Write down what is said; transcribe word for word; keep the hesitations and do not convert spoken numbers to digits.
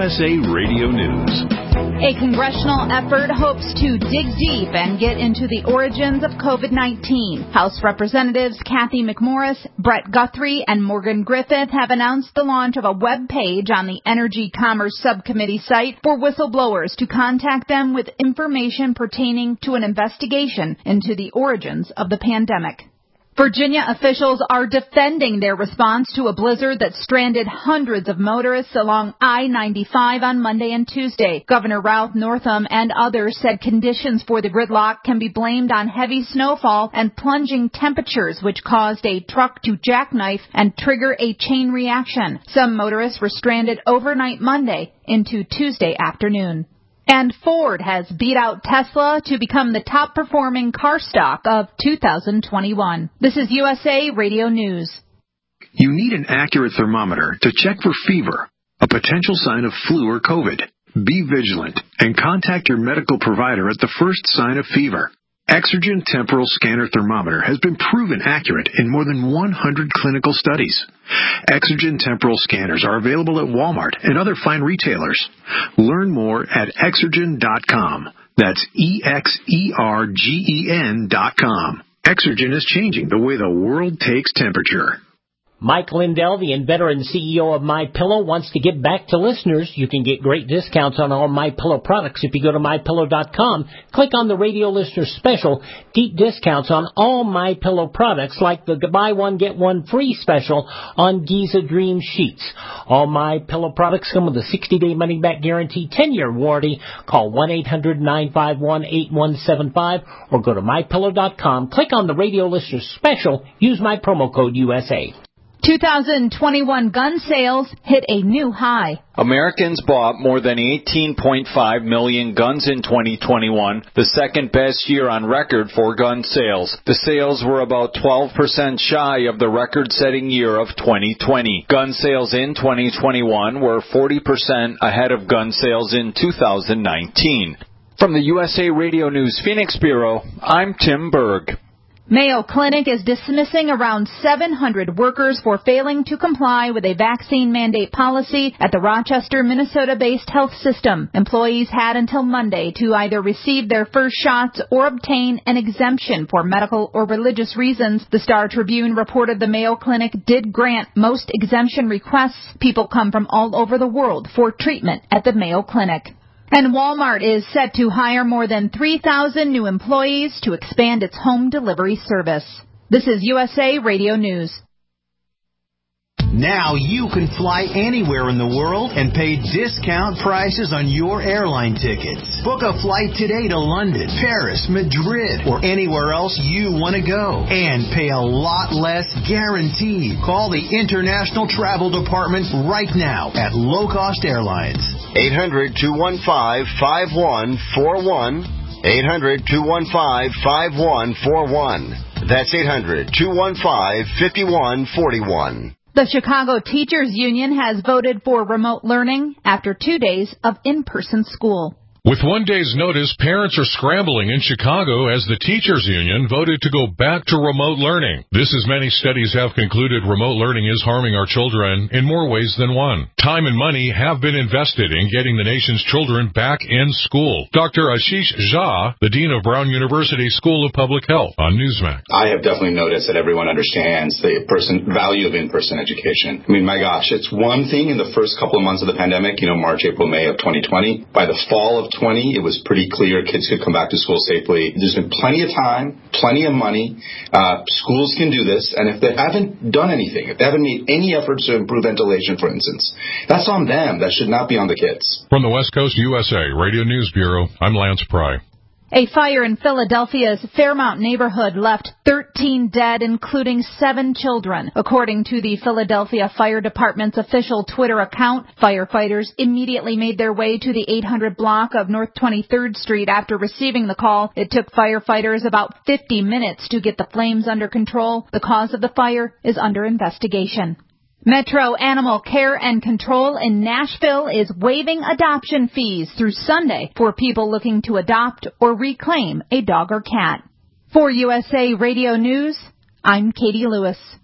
U S A Radio News. A congressional effort hopes to dig deep and get into the origins of COVID nineteen. House Representatives Kathy McMorris, Brett Guthrie, and Morgan Griffith have announced the launch of a web page on the Energy Commerce Subcommittee site for whistleblowers to contact them with information pertaining to an investigation into the origins of the pandemic. Virginia officials are defending their response to a blizzard that stranded hundreds of motorists along I ninety-five on Monday and Tuesday. Governor Ralph Northam and others said conditions for the gridlock can be blamed on heavy snowfall and plunging temperatures, which caused a truck to jackknife and trigger a chain reaction. Some motorists were stranded overnight Monday into Tuesday afternoon. And Ford has beat out Tesla to become the top-performing car stock of two thousand twenty-one. This is U S A Radio News. You need an accurate thermometer to check for fever, a potential sign of flu or COVID. Be vigilant and contact your medical provider at the first sign of fever. Exergen Temporal Scanner Thermometer has been proven accurate in more than one hundred clinical studies. Exergen Temporal Scanners are available at Walmart and other fine retailers. Learn more at exergen dot com. That's E X E R G E N dot com. Exergen is changing the way the world takes temperature. Mike Lindell, the inventor and C E O of MyPillow, wants to give back to listeners. You can get great discounts on all MyPillow products if you go to my pillow dot com. Click on the radio listener special. Deep discounts on all MyPillow products, like the buy one, get one free special on Giza Dream Sheets. All MyPillow products come with a sixty-day money-back guarantee, ten-year warranty. Call one eight hundred nine five one eight one seven five or go to my pillow dot com. Click on the radio listener special. Use my promo code U S A. two thousand twenty-one gun sales hit a new high. Americans bought more than eighteen point five million guns in twenty twenty-one, the second best year on record for gun sales. The sales were about twelve percent shy of the record-setting year of twenty twenty. Gun sales in twenty twenty-one were forty percent ahead of gun sales in two thousand nineteen. From the U S A Radio News Phoenix Bureau, I'm Tim Berg. Mayo Clinic is dismissing around seven hundred workers for failing to comply with a vaccine mandate policy at the Rochester, Minnesota-based health system. Employees had until Monday to either receive their first shots or obtain an exemption for medical or religious reasons. The Star Tribune reported the Mayo Clinic did grant most exemption requests. People come from all over the world for treatment at the Mayo Clinic. And Walmart is set to hire more than three thousand new employees to expand its home delivery service. This is U S A Radio News. Now you can fly anywhere in the world and pay discount prices on your airline tickets. Book a flight today to London, Paris, Madrid, or anywhere else you want to go. And pay a lot less guaranteed. Call the International Travel Department right now at Low Cost Airlines. eight hundred two one five five one four one. eight hundred two one five five one four one. That's eight hundred two one five five one four one. The Chicago Teachers Union has voted for remote learning after two days of in-person school. With one day's notice, parents are scrambling in Chicago as the Teachers Union voted to go back to remote learning. This, as many studies have concluded, remote learning is harming our children in more ways than one. Time and money have been invested in getting the nation's children back in school. Doctor Ashish Jha, the Dean of Brown University School of Public Health, on Newsmax. I have definitely noticed that everyone understands the person value of in-person education. I mean, my gosh, it's one thing in the first couple of months of the pandemic, you know, March, April, May of twenty twenty. By the fall of twenty, it was pretty clear kids could come back to school safely. There's been plenty of time, plenty of money. Uh, schools can do this, and if they haven't done anything, if they haven't made any efforts to improve ventilation, for instance, that's on them. That should not be on the kids. From the West Coast U S A Radio News Bureau, I'm Lance Pry. A fire in Philadelphia's Fairmount neighborhood left thirteen dead, including seven children. According to the Philadelphia Fire Department's official Twitter account, firefighters immediately made their way to the eight hundred block of North twenty-third Street after receiving the call. It took firefighters about fifty minutes to get the flames under control. The cause of the fire is under investigation. Metro Animal Care and Control in Nashville is waiving adoption fees through Sunday for people looking to adopt or reclaim a dog or cat. For U S A Radio News, I'm Katie Lewis.